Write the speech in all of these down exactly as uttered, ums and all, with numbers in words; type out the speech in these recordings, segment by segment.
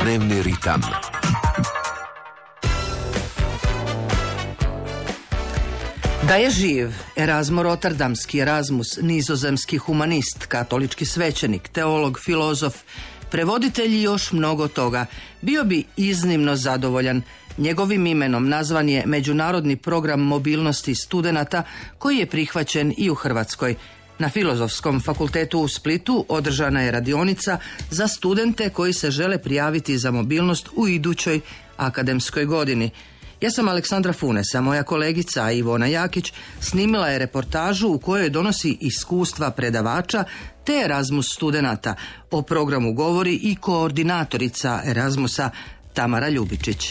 Dnevni ritam. Da je živ Erasmo Rotterdamski, Erasmus, nizozemski humanist, katolički svećenik, teolog, filozof, prevoditelj i još mnogo toga, bio bi iznimno zadovoljan. Njegovim imenom nazvan je Međunarodni program mobilnosti studenata koji je prihvaćen i u Hrvatskoj. Na Filozofskom fakultetu u Splitu održana je radionica za studente koji se žele prijaviti za mobilnost u idućoj akademskoj godini. Ja sam Aleksandra Funesa, moja kolegica Ivona Jakić snimila je reportažu u kojoj donosi iskustva predavača te Erasmus studenata. O programu govori i koordinatorica Erasmusa Tamara Ljubičić.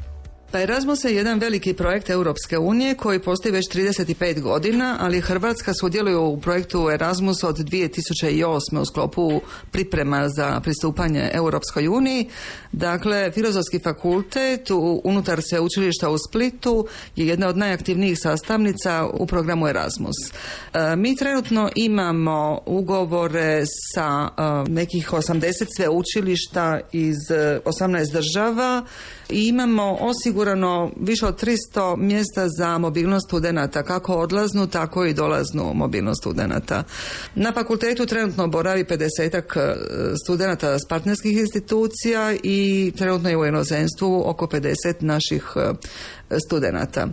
Pa Erasmus je jedan veliki projekt Europske unije koji postoji već trideset pet godina, ali Hrvatska sudjeluje u projektu Erasmus od dvije tisuće osme u sklopu priprema za pristupanje Europskoj uniji. Dakle, Filozofski fakultet unutar sveučilišta u Splitu je jedna od najaktivnijih sastavnica u programu Erasmus. E, mi trenutno imamo ugovore sa e, nekih osamdeset sveučilišta iz osamnaest država i imamo osigurano više od tristo mjesta za mobilnost studenata, kako odlaznu, tako i dolaznu mobilnost studenata. Na fakultetu trenutno boravi pedesetak studenata s partnerskih institucija i trenutno je u inozemstvu oko pedeset naših studenata.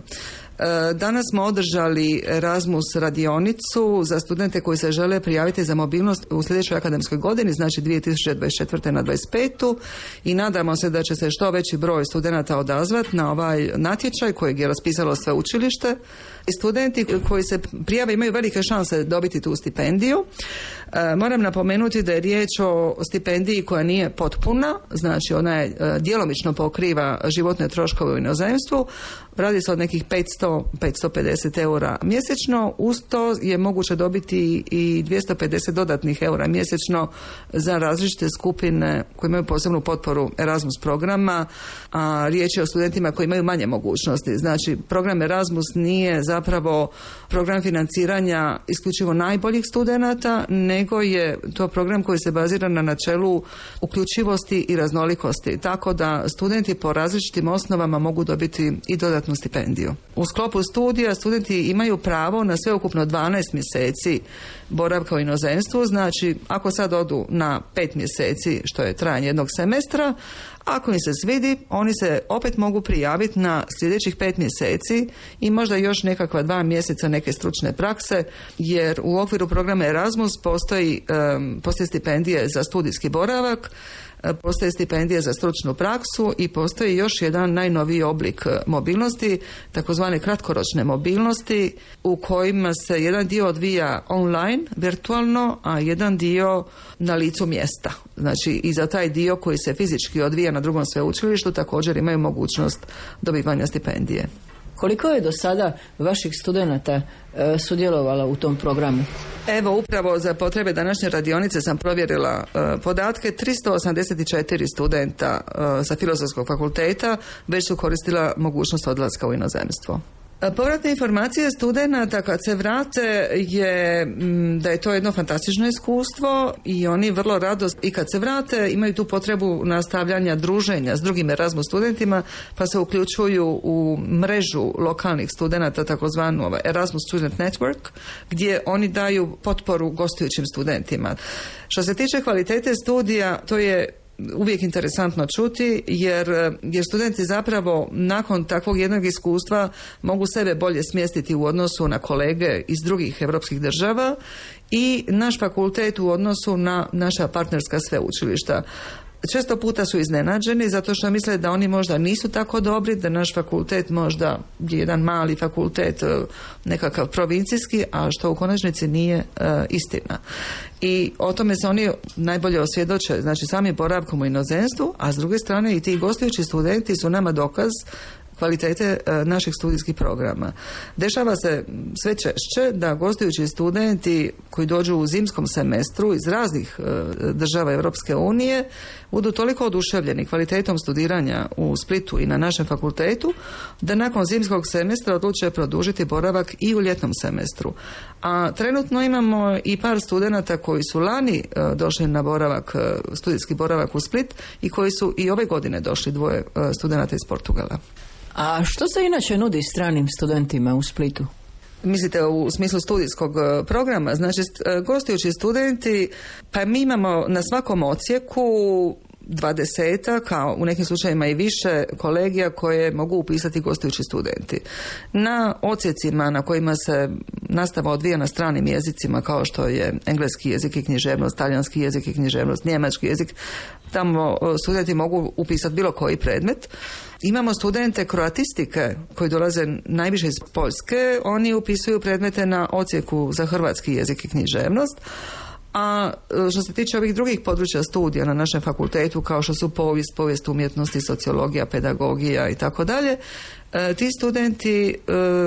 Danas smo održali Erasmus radionicu za studente koji se žele prijaviti za mobilnost u sljedećoj akademskoj godini, znači dvije tisuće dvadeset četvrte na dvadeset petu i nadamo se da će se što veći broj studenata odazvati na ovaj natječaj kojeg je raspisalo sveučilište. I studenti koji se prijave imaju velike šanse dobiti tu stipendiju. E, moram napomenuti da je riječ o stipendiji koja nije potpuna, znači ona je e, djelomično pokriva životne troškove u inozemstvu. Radi se od nekih petsto do petsto pedeset eura mjesečno. Uz to je moguće dobiti i dvjesto pedeset dodatnih eura mjesečno za različite skupine koje imaju posebnu potporu Erasmus programa, a riječ je o studentima koji imaju manje mogućnosti. Znači, program Erasmus nije zapravo program financiranja isključivo najboljih studenata, nego je to program koji se bazira na načelu uključivosti i raznolikosti, tako da studenti po različitim osnovama mogu dobiti i dodatnu stipendiju. U sklopu studija studenti imaju pravo na sveukupno dvanaest mjeseci boravka u inozemstvu, znači ako sad odu na pet mjeseci, što je trajanje jednog semestra, ako im se svidi, oni se opet mogu prijaviti na sljedećih pet mjeseci i možda još nekakva dva mjeseca neke stručne prakse, jer u okviru programa Erasmus postoji, um, postoji stipendije za studijski boravak, postoje stipendije za stručnu praksu i postoji još jedan najnoviji oblik mobilnosti, takozvane kratkoročne mobilnosti, u kojima se jedan dio odvija online, virtualno, a jedan dio na licu mjesta. Znači i za taj dio koji se fizički odvija na drugom sveučilištu također imaju mogućnost dobivanja stipendije. Koliko je do sada vaših studenata e, sudjelovalo u tom programu? Evo, upravo za potrebe današnje radionice sam provjerila e, podatke. tristo osamdeset četiri studenta e, sa Filozofskog fakulteta već su koristila mogućnost odlaska u inozemstvo. Povratne informacije studenata kad se vrate je da je to jedno fantastično iskustvo i oni vrlo rado i kad se vrate imaju tu potrebu nastavljanja druženja s drugim Erasmus studentima, pa se uključuju u mrežu lokalnih studenata, takozvanu Erasmus Student Network, gdje oni daju potporu gostujućim studentima. Što se tiče kvalitete studija, to je uvijek interesantno čuti, jer, jer studenti zapravo nakon takvog jednog iskustva mogu sebe bolje smjestiti u odnosu na kolege iz drugih europskih država i naš fakultet u odnosu na naša partnerska sveučilišta. Često puta su iznenađeni zato što misle da oni možda nisu tako dobri, da naš fakultet možda je jedan mali fakultet, nekakav provincijski, a što u konačnici nije uh, istina. I o tome se oni najbolje osvjedoče, znači sami boravkom u inozemstvu, a s druge strane i ti gostujući studenti su nama dokaz kvalitete naših studijskih programa. Dešava se sve češće da gostujući studenti koji dođu u zimskom semestru iz raznih država Europske unije budu toliko oduševljeni kvalitetom studiranja u Splitu i na našem fakultetu da nakon zimskog semestra odluče produžiti boravak i u ljetnom semestru. A trenutno imamo i par studenata koji su lani došli na boravak, studijski boravak u Split i koji su i ove godine došli, dvoje studenata iz Portugala. A što se inače nudi stranim studentima u Splitu? Mislite u smislu studijskog programa? Znači, gostujući studenti, pa mi imamo na svakom odsjeku dvadesetak, kao u nekim slučajevima i više kolegija koje mogu upisati gostujući studenti. Na odsjecima na kojima se nastava odvija na stranim jezicima, kao što je engleski jezik i književnost, talijanski jezik i književnost, njemački jezik, tamo studenti mogu upisati bilo koji predmet. Imamo studente kroatistike koji dolaze najviše iz Poljske, oni upisuju predmete na odsjeku za hrvatski jezik i književnost. A što se tiče ovih drugih područja studija na našem fakultetu, kao što su povijest, povijest umjetnosti, sociologija, pedagogija i tako dalje, ti studenti e,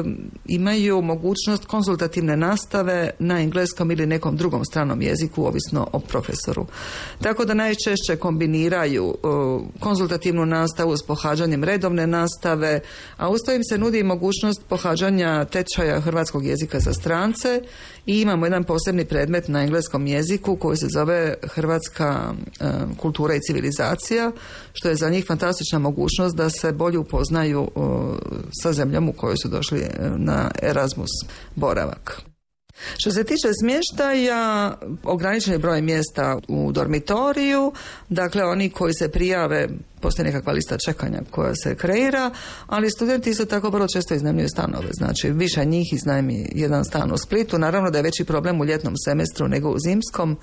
imaju mogućnost konzultativne nastave na engleskom ili nekom drugom stranom jeziku, ovisno o profesoru. Tako da najčešće kombiniraju e, konzultativnu nastavu s pohađanjem redovne nastave, a uz to im se nudi mogućnost pohađanja tečaja hrvatskog jezika za strance i imamo jedan posebni predmet na engleskom jeziku koji se zove Hrvatska e, kultura i civilizacija, što je za njih fantastična mogućnost da se bolje upoznaju e, sa zemljom u kojoj su došli na Erasmus boravak. Što se tiče smještaja, ograničeni broj mjesta u dormitoriju, dakle oni koji se prijave, postoji nekakva lista čekanja koja se kreira, ali studenti isto tako vrlo često iznajmljuju stanove, znači više njih iznajmi jedan stan u Splitu. Naravno da je veći problem u ljetnom semestru nego u zimskom,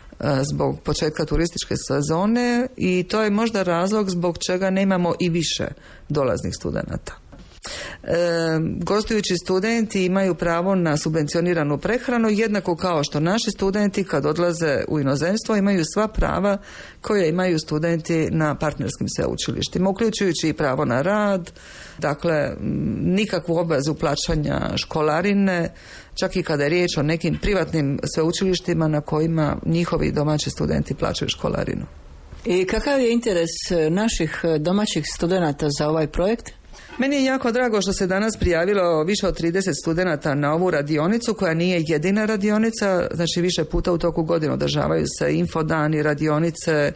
zbog početka turističke sezone, i to je možda razlog zbog čega nemamo i više dolaznih studenata. E, gostujući studenti imaju pravo na subvencioniranu prehranu, jednako kao što naši studenti kad odlaze u inozemstvo imaju sva prava koje imaju studenti na partnerskim sveučilištima, uključujući i pravo na rad, dakle nikakvu obvezu plaćanja školarine, čak i kada je riječ o nekim privatnim sveučilištima na kojima njihovi domaći studenti plaćaju školarinu. I kakav je interes naših domaćih studenata za ovaj projekt? Meni je jako drago što se danas prijavilo više od trideset studenata na ovu radionicu, koja nije jedina radionica, znači više puta u toku godine održavaju se infodani, radionice, e,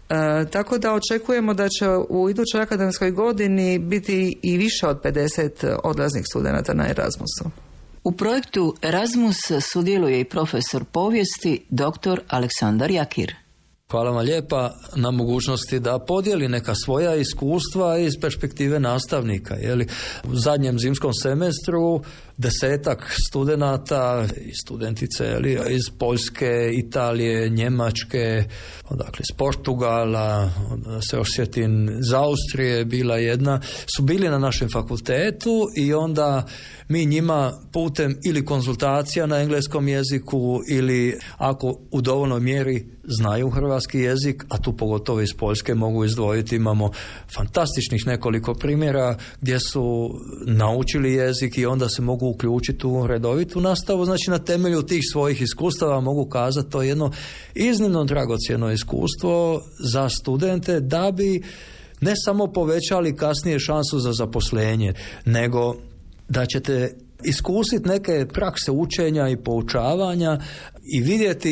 tako da očekujemo da će u idućoj akademskoj godini biti i više od pedeset odlaznih studenata na Erasmusu. U projektu Erasmus sudjeluje i profesor povijesti dr. Aleksandar Jakir. Hvala vam lijepa na mogućnosti da podijeli neka svoja iskustva iz perspektive nastavnika. Jeli, u zadnjem zimskom semestru desetak studenata i studentice jeli, iz Poljske, Italije, Njemačke, odakle iz Portugala, da se osjetim iz Austrije, bila jedna, su bili na našem fakultetu i onda mi njima putem ili konzultacija na engleskom jeziku ili ako u dovoljnoj mjeri znaju hrvatski jezik, a tu pogotovo iz Poljske mogu izdvojiti, imamo fantastičnih nekoliko primjera gdje su naučili jezik i onda se mogu uključiti u redovitu nastavu. Znači na temelju tih svojih iskustava mogu kazati to je jedno iznimno dragocjeno iskustvo za studente da bi ne samo povećali kasnije šansu za zaposlenje, nego da ćete iskusiti neke prakse učenja i poučavanja i vidjeti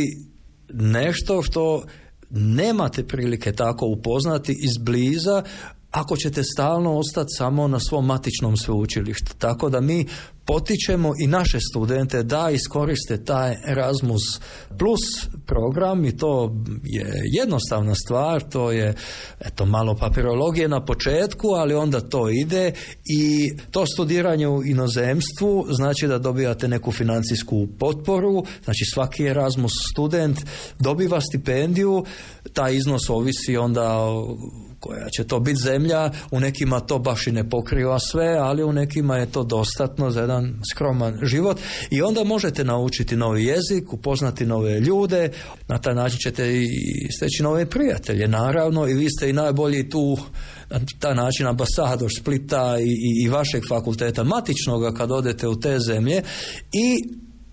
nešto što nemate prilike tako upoznati izbliza ako ćete stalno ostati samo na svom matičnom sveučilištu. Tako da mi potičemo i naše studente da iskoriste taj Erasmus Plus program i to je jednostavna stvar, to je eto malo papirologije na početku, ali onda to ide i to studiranje u inozemstvu znači da dobivate neku financijsku potporu, znači svaki Erasmus student dobiva stipendiju, taj iznos ovisi onda koja će to biti zemlja, u nekima to baš i ne pokriva sve, ali u nekima je to dostatno za jedan skroman život i onda možete naučiti novi jezik, upoznati nove ljude, na taj način ćete i steći nove prijatelje, naravno, i vi ste i najbolji tu na taj način ambasador Splita i, i, i vašeg fakulteta matičnoga kad odete u te zemlje i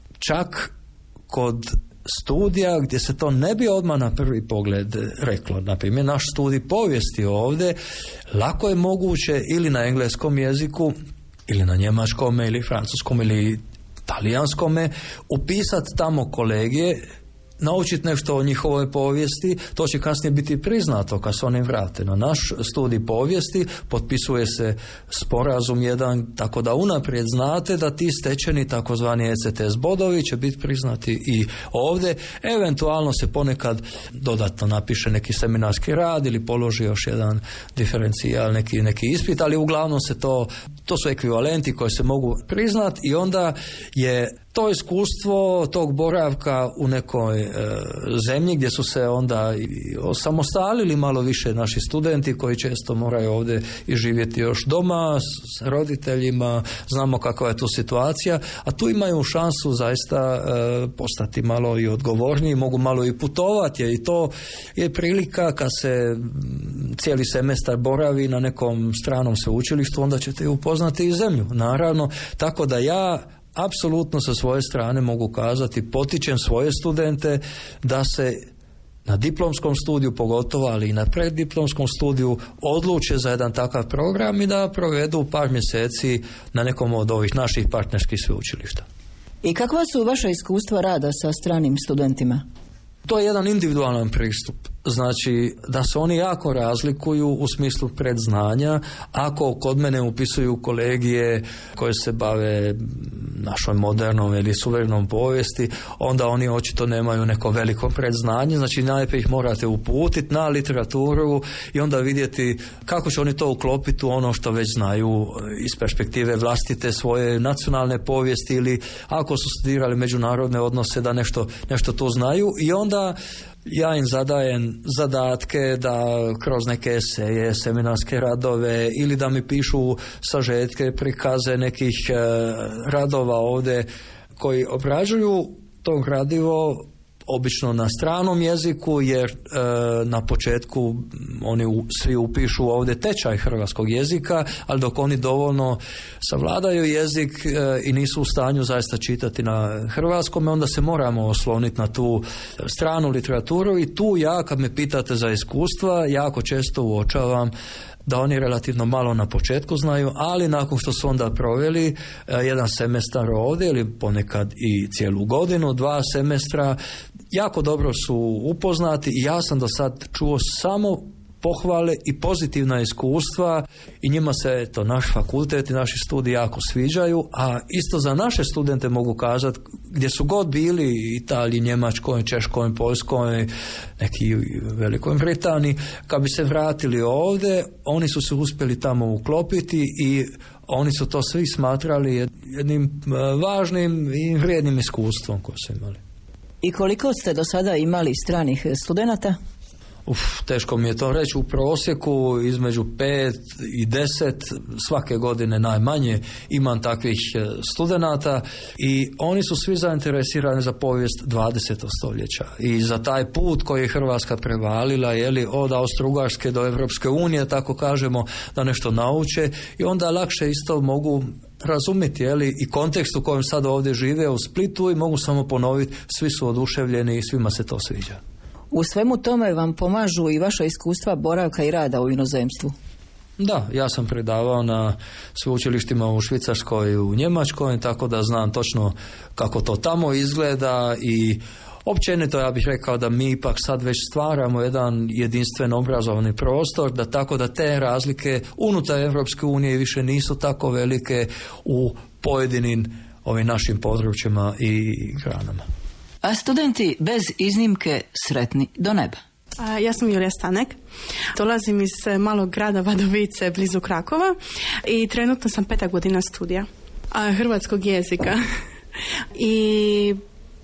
čak kod studija gdje se to ne bi odmah na prvi pogled reklo. Na primjer, naš studij povijesti ovdje lako je moguće ili na engleskom jeziku ili na njemačkome ili francuskom ili talijanskome upisati tamo kolegije, naučiti nešto o njihovoj povijesti, to će kasnije biti priznato kad se oni vrate na naš studij povijesti, potpisuje se sporazum jedan, tako da unaprijed znate da ti stečeni takozvani E C T S bodovi će biti priznati i ovdje. Eventualno se ponekad dodatno napiše neki seminarski rad ili položi još jedan diferencijal, neki, neki ispit, ali uglavnom se to, to su ekvivalenti koji se mogu priznati i onda je to iskustvo tog boravka u nekoj e, zemlji gdje su se onda i osamostalili malo više naši studenti koji često moraju ovdje i živjeti još doma s roditeljima, znamo kakva je tu situacija, a tu imaju šansu zaista e, postati malo i odgovorniji, mogu malo i putovati i to je prilika kad se cijeli semestar boravi na nekom stranom sveučilištu, onda ćete upoznati i zemlju, naravno, tako da ja apsolutno sa svoje strane mogu kazati, potičem svoje studente da se na diplomskom studiju pogotovo, ali i na preddiplomskom studiju odluče za jedan takav program i da provedu par mjeseci na nekom od ovih naših partnerskih sveučilišta. I kakva su vaša iskustva rada sa stranim studentima? To je jedan individualan pristup. Znači da se oni jako razlikuju u smislu predznanja. Ako kod mene upisuju kolegije koje se bave našoj modernom ili suverenom povijesti, onda oni očito nemaju neko veliko predznanje. Znači najprije ih morate uputiti na literaturu i onda vidjeti kako će oni to uklopiti u ono što već znaju iz perspektive vlastite svoje nacionalne povijesti ili ako su studirali međunarodne odnose da nešto, nešto to znaju i onda ja im zadajem zadatke da kroz neke eseje, seminarske radove ili da mi pišu sažetke, prikaze nekih e, radova ovdje koji obrađuju to gradivo obično na stranom jeziku jer e, na početku oni u, svi upišu ovdje tečaj hrvatskog jezika, ali dok oni dovoljno savladaju jezik e, i nisu u stanju zaista čitati na hrvatskom, onda se moramo osloniti na tu stranu literaturu i tu ja kad me pitate za iskustva jako često uočavam da oni relativno malo na početku znaju, ali nakon što su onda proveli e, jedan semestar ovdje ili ponekad i cijelu godinu, dva semestra, jako dobro su upoznati i ja sam do sad čuo samo pohvale i pozitivna iskustva i njima se to naš fakultet i naši studiji jako sviđaju, a isto za naše studente mogu kazati gdje su god bili, Italiji, Njemačkoj, Češkoj, Poljskoj, neki u Velikoj Britaniji, kad bi se vratili ovdje, oni su se uspjeli tamo uklopiti i oni su to svi smatrali jednim važnim i vrijednim iskustvom koje su imali. I koliko ste do sada imali stranih studenata? Uf, teško mi je to reći, u prosjeku između pet i deset svake godine najmanje imam takvih studenata i oni su svi zainteresirani za povijest dvadesetog stoljeća i za taj put koji je Hrvatska prevalila, jeli, od Austro-Ugarske do Europske unije, tako kažemo, da nešto nauče i onda lakše isto mogu razumjeti, jeli, i kontekst u kojem sad ovdje žive u Splitu i mogu samo ponoviti, svi su oduševljeni i svima se to sviđa. U svemu tome vam pomažu i vaša iskustva boravka i rada u inozemstvu? Da, ja sam predavao na sveučilištima u Švicarskoj i u Njemačkoj, tako da znam točno kako to tamo izgleda i općenito ja bih rekao da mi ipak sad već stvaramo jedan jedinstven obrazovni prostor, da tako da te razlike unutar Europske unije više nisu tako velike u pojedinim ovim našim područjima i granama. A studenti bez iznimke sretni do neba. A, ja sam Julija Stanek. Dolazim iz malog grada Vadovice blizu Krakova i trenutno sam peta godina studija a, hrvatskog jezika. I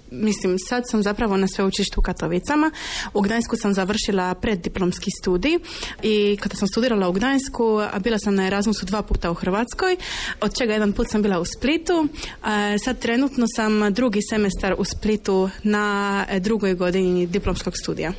mislim, sad sam zapravo na sveučilištu u Katovicama. U Gdańsku sam završila preddiplomski studij i kada sam studirala u Gdańsku, bila sam na Erasmusu dva puta u Hrvatskoj, od čega jedan put sam bila u Splitu. Sad trenutno sam drugi semestar u Splitu na drugoj godini diplomskog studija.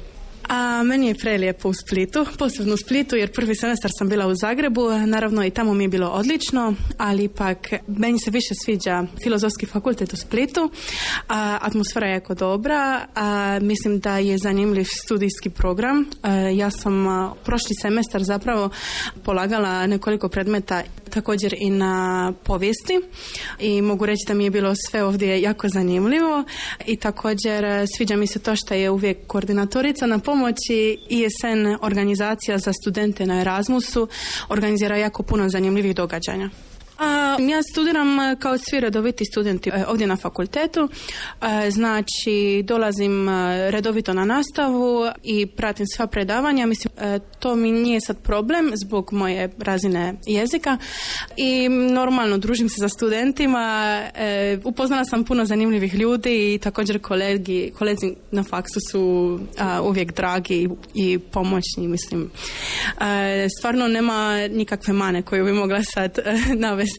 A meni je prelijepo u Splitu, posebno u Splitu, jer prvi semestar sam bila u Zagrebu, naravno i tamo mi je bilo odlično, ali ipak meni se više sviđa Filozofski fakultet u Splitu, a, atmosfera je jako dobra, a, mislim da je zanimljiv studijski program. A, ja sam a, prošli semestar zapravo polagala nekoliko predmeta također i na povijesti i mogu reći da mi je bilo sve ovdje jako zanimljivo i također sviđa mi se to što je uvijek koordinatorica na pomoći. I S N organizacija za studente na Erasmusu organizira jako puno zanimljivih događanja. A, ja studiram kao svi redoviti studenti ovdje na fakultetu, a, znači dolazim redovito na nastavu i pratim sva predavanja. Mislim, a, to mi nije sad problem zbog moje razine jezika i normalno družim se sa studentima, e, upoznala sam puno zanimljivih ljudi i također kolegi, kolegi na faksu su a, uvijek dragi i pomoćni, mislim. A, stvarno nema nikakve mane koju bi mogla sad a, navesti.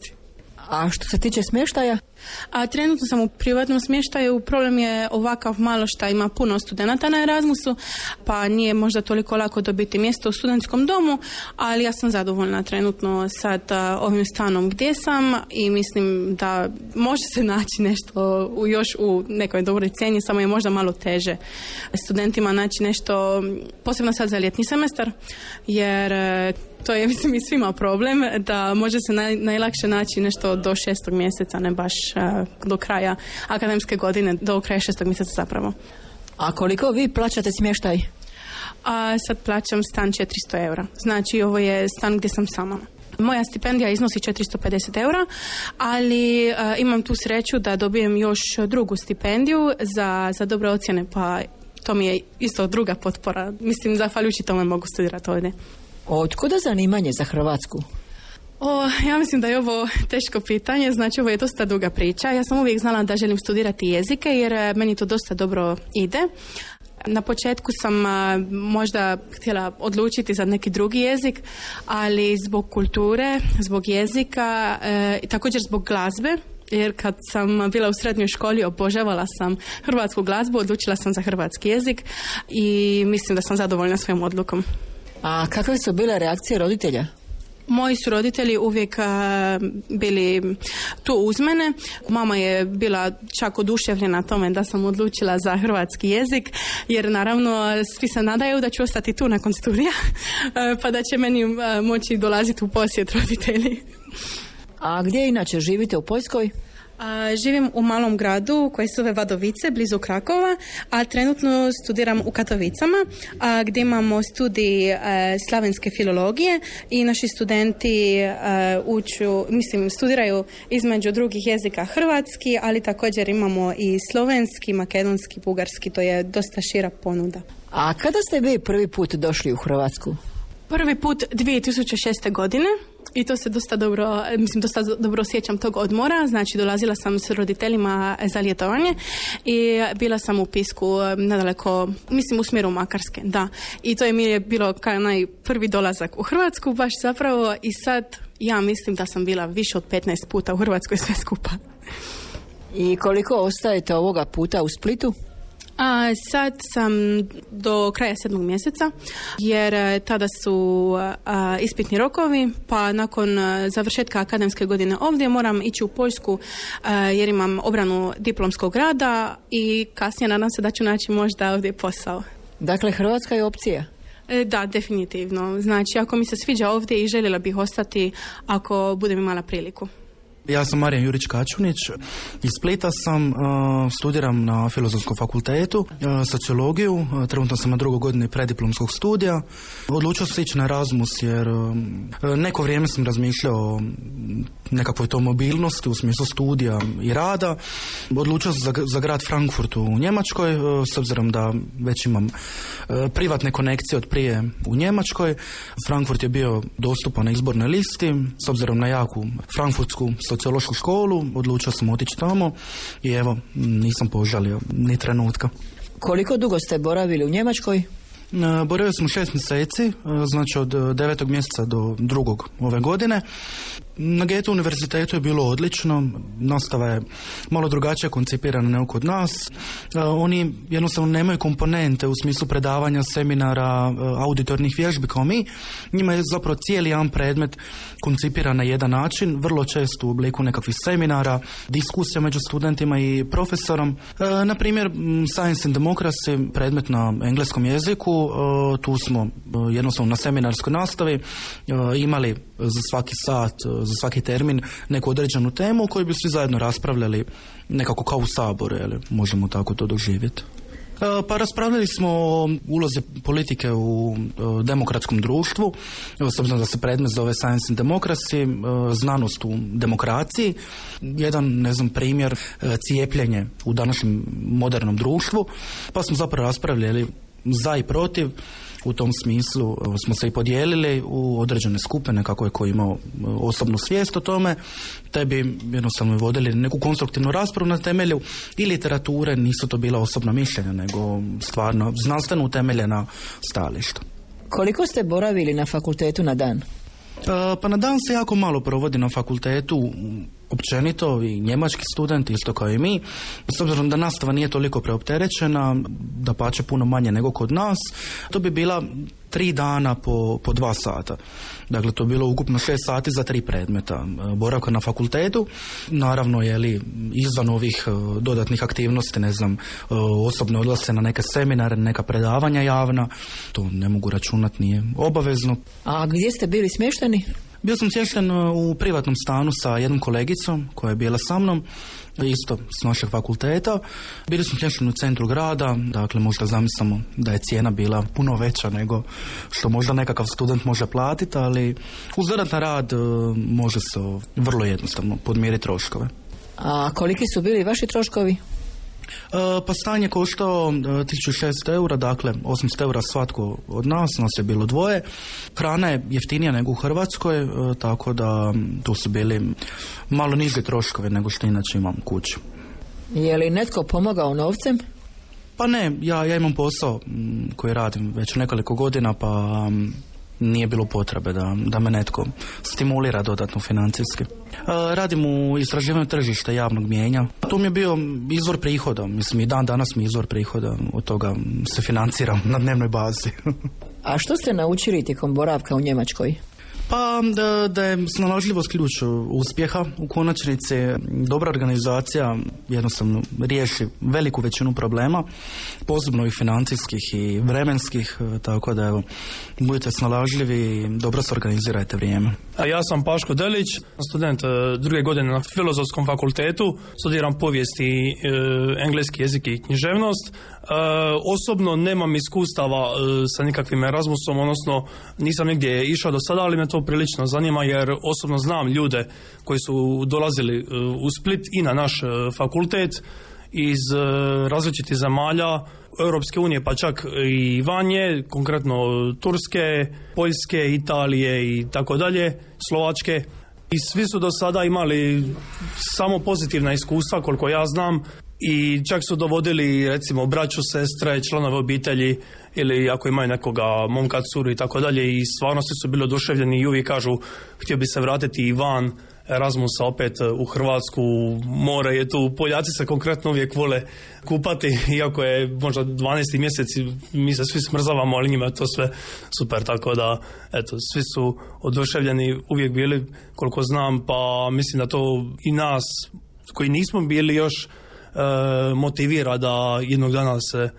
A što se tiče smještaja? A trenutno sam u privatnom smještaju. Problem je ovakav malo što ima puno studenata na Erasmusu, pa nije možda toliko lako dobiti mjesto u studentskom domu, ali ja sam zadovoljna trenutno sad ovim stanom gdje sam i mislim da može se naći nešto u, još u nekoj dobroj cijeni, samo je možda malo teže studentima naći nešto, posebno sad za ljetni semestar, jer to je, mislim, i svima problem da može se naj, najlakše naći nešto do šestog mjeseca, ne baš uh, do kraja akademske godine, do kraja šestog mjeseca zapravo. A koliko vi plaćate smještaj? A sad plaćam stan četiristo eura. Znači ovo je stan gdje sam sama. Moja stipendija iznosi četiristo pedeset eura, ali uh, imam tu sreću da dobijem još drugu stipendiju za, za dobre ocjene, pa to mi je isto druga potpora. Mislim, zahvaljujući tome mogu studirati ovdje. Otkuda zanimanje za Hrvatsku? O, ja mislim da je ovo teško pitanje, znači ovo je dosta duga priča. Ja sam uvijek znala da želim studirati jezike jer meni to dosta dobro ide. Na početku sam a, možda htjela odlučiti za neki drugi jezik, ali zbog kulture, zbog jezika e, i također zbog glazbe, jer kad sam bila u srednjoj školi obožavala sam hrvatsku glazbu, odlučila sam za hrvatski jezik i mislim da sam zadovoljna svojom odlukom. A kakve su bile reakcije roditelja? Moji su roditelji uvijek a, bili tu uz mene. Mama je bila čak oduševljena tome da sam odlučila za hrvatski jezik, jer naravno svi se nadaju da ću ostati tu nakon studija, pa da će meni a, moći dolaziti u posjet roditelji. A gdje inače živite u Poljskoj? A, živim u malom gradu koji se zove Vadovice, blizu Krakova, a trenutno studiram u Katovicama, a, gdje imamo studij a, slavenske filologije i naši studenti a, uču, mislim, studiraju između drugih jezika hrvatski, ali također imamo i slovenski, makedonski, bugarski, to je dosta šira ponuda. A kada ste vi prvi put došli u Hrvatsku? Prvi put dvije tisuće šeste. godine. I to se dosta dobro, mislim, dosta dobro osjećam tog odmora. Znači, dolazila sam s roditeljima za ljetovanje i bila sam u Pisku nedaleko, mislim, u smjeru Makarske, da. I to je mi je bilo kao najprvi dolazak u Hrvatsku, baš zapravo. I sad, ja mislim da sam bila više od petnaest puta u Hrvatskoj sve skupa. I koliko ostajete ovoga puta u Splitu? A, sad sam do kraja sedmog mjeseca, jer tada su a, ispitni rokovi, pa nakon a, završetka akademske godine ovdje moram ići u Poljsku a, jer imam obranu diplomskog rada i kasnije nadam se da ću naći možda ovdje posao. Dakle, Hrvatska je opcija? E, da, definitivno. Znači, ako mi se sviđa ovdje i željela bih ostati ako budem imala priliku. Ja sam Marijan Jurić-Kačunić, iz Splita sam, uh, studiram na Filozofskom fakultetu, uh, sociologiju, uh, trenutno sam na drugoj godini prediplomskog studija. Odlučio sam ići na Erasmus jer uh, neko vrijeme sam razmišljao o nekakvoj to mobilnosti u smislu studija i rada. Odlučio sam za, za grad Frankfurt u Njemačkoj, uh, s obzirom da već imam uh, privatne konekcije od prije u Njemačkoj. Frankfurt je bio dostupan na izbornoj listi, s obzirom na jaku frankfurtsku sociološku školu, odlučio sam otići tamo i evo, nisam požalio ni trenutka. Koliko dugo ste boravili u Njemačkoj? Boravio sam šest mjeseci, znači od devetog mjeseca do drugog ove godine. Na Goethe univerzitetu je bilo odlično, nastava je malo drugačije koncipirana nego kod nas. Oni jednostavno nemaju komponente u smislu predavanja, seminara, auditornih vježbi kao mi. Njima je zapravo cijeli jedan predmet koncipiran na jedan način, vrlo često u obliku nekakvih seminara, diskusija među studentima i profesorom. Na primjer, Science and Democracy, predmet na engleskom jeziku, tu smo jednostavno na seminarskoj nastavi imali za svaki sat, za svaki termin neku određenu temu koju bi svi zajedno raspravljali nekako kao u Saboru, jel, možemo tako to doživjeti. Pa raspravljali smo o ulozi politike u demokratskom društvu, s obzirom da se predmet zove Science and Democracy, znanost u demokraciji, jedan, ne znam, primjer cijepljenje u današnjem modernom društvu, pa smo zapravo raspravljali za i protiv. U tom smislu smo se i podijelili u određene skupine kako je ko imao osobnu svijest o tome, te bi jednostavno vodili neku konstruktivnu raspravu na temelju i literature, nisu to bila osobna mišljenja, nego stvarno znanstveno utemeljena stajališta. Koliko ste boravili na fakultetu na dan? Pa na dan se jako malo provodi na fakultetu, općenito i njemački studenti isto kao i mi, s obzirom da nastava nije toliko preopterećena, da pače puno manje nego kod nas, to bi bila tri dana po, po dva sata. Dakle, to je bilo ukupno šest sati za tri predmeta boravka na fakultetu. Naravno, je li izvan ovih dodatnih aktivnosti, ne znam, osobne odlaze na neke seminare, neka predavanja javna, to ne mogu računati, nije obavezno. A gdje ste bili smješteni? Bio sam smješten u privatnom stanu sa jednom kolegicom koja je bila sa mnom, isto s našeg fakulteta. Bili smo smješteni u centru grada, dakle možda zamislimo da je cijena bila puno veća nego što možda nekakav student može platiti, ali uz dodatan rad može se vrlo jednostavno podmiriti troškove. A koliki su bili vaši troškovi? Pa stan je koštao tisuću šesto eura, dakle osamsto eura svatko od nas, nas je bilo dvoje. Hrana je jeftinija nego u Hrvatskoj, tako da tu su bili malo niži troškovi nego što inače imam kući. Je li netko pomogao novcem? Pa ne, ja, ja imam posao koji radim već nekoliko godina, pa nije bilo potrebe da, da me netko stimulira dodatno financijski. Radim u istraživanju tržišta javnog mijenja. To mi je bio izvor prihoda, mislim i dan danas mi je izvor prihoda, od toga se financiram na dnevnoj bazi. A što ste naučili tijekom boravka u Njemačkoj? Pa da, da je snalažljivost ključ uspjeha. U konačnici dobra organizacija jednostavno riješi veliku većinu problema, posebno i financijskih i vremenskih, tako da evo, budite snalažljivi i dobro se organizirajte vrijeme. A ja sam Paško Delić, student druge godine na Filozofskom fakultetu, studiram povijest i e, engleski jezik i književnost. E, osobno nemam iskustava e, sa nikakvim Erasmusom, odnosno nisam nigdje išao do sada, ali me to prilično zanima jer osobno znam ljude koji su dolazili e, u Split i na naš e, fakultet iz e, različitih zemalja Europske unije, pa čak i van nje, konkretno Turske, Poljske, Italije i tako dalje, Slovačke. I svi su do sada imali samo pozitivna iskustva, koliko ja znam, i čak su dovodili recimo braću, sestre, članove obitelji ili ako imaju nekoga momka, curu i tako dalje, i stvarno su bili oduševljeni i uvijek kažu htio bi se vratiti i van Erasmusa opet u Hrvatsku, more je tu, Poljaci se konkretno uvijek vole kupati, iako je možda dvanaesti mjesec, mi se svi smrzavamo, ali njima je to sve super, tako da eto, svi su oduševljeni uvijek bili, koliko znam, pa mislim da to i nas koji nismo bili još e, motivira da jednog dana se e,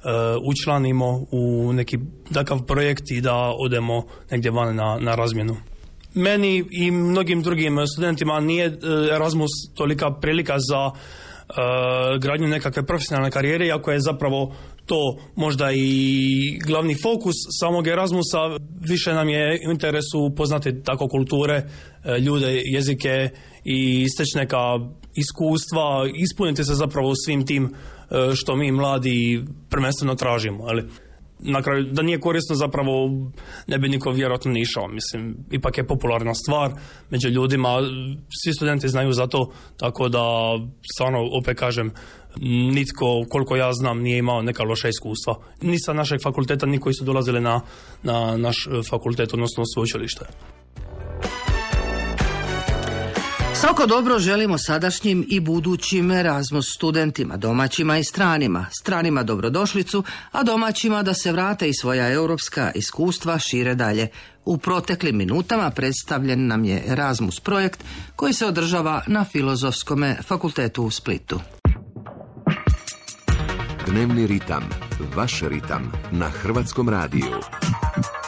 učlanimo u neki takav projekt i da odemo negdje van na, na razmjenu. Meni i mnogim drugim studentima nije Erasmus tolika prilika za uh, gradnju nekakve profesionalne karijere, iako je zapravo to možda i glavni fokus samog Erasmusa. Više nam je u interesu upoznati tako kulture, ljude, jezike i steći neka iskustva, ispuniti se zapravo svim tim što mi mladi prvenstveno tražimo, ali na kraju, da nije korisno zapravo ne bi niko vjerojatno ni išao. Mislim, ipak je popularna stvar među ljudima, svi studenti znaju za to, tako da stvarno, opet kažem, nitko, koliko ja znam, nije imao neka loša iskustva. Ni sa našeg fakulteta, ni koji su dolazili na, na naš fakultet, odnosno sveučilište. Svako dobro želimo sadašnjim i budućim Erasmus studentima, domaćima i stranima. Stranima dobrodošlicu, a domaćima da se vrate i svoja europska iskustva šire dalje. U proteklim minutama predstavljen nam je Erasmus projekt koji se održava na Filozofskom fakultetu u Splitu. Dnevni ritam, vaš ritam na Hrvatskom radiju.